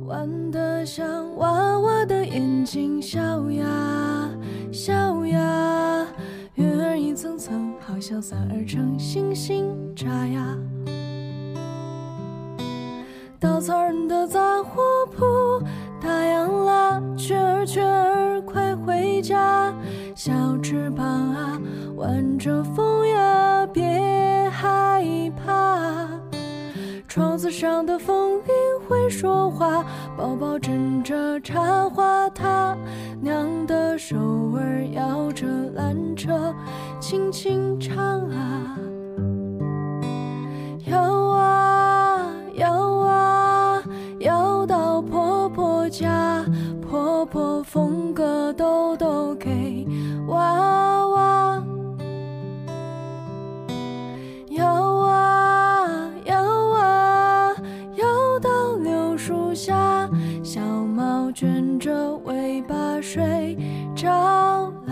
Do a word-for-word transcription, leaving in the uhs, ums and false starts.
玩得像娃娃的眼睛，小呀小呀，月儿一层层，好像散而成星星眨呀。稻草人的杂货铺，大洋啦，雀儿雀儿快回家，小翅膀啊，挽着风呀，别害怕。窗子上的风铃会说话，宝宝枕着插花塔，娘的手儿摇着缆车，轻轻唱啊。摇啊摇啊，摇到婆婆家，婆婆缝个兜兜给娃娃。摇啊摇啊，摇到柳树下，小猫卷着尾巴睡着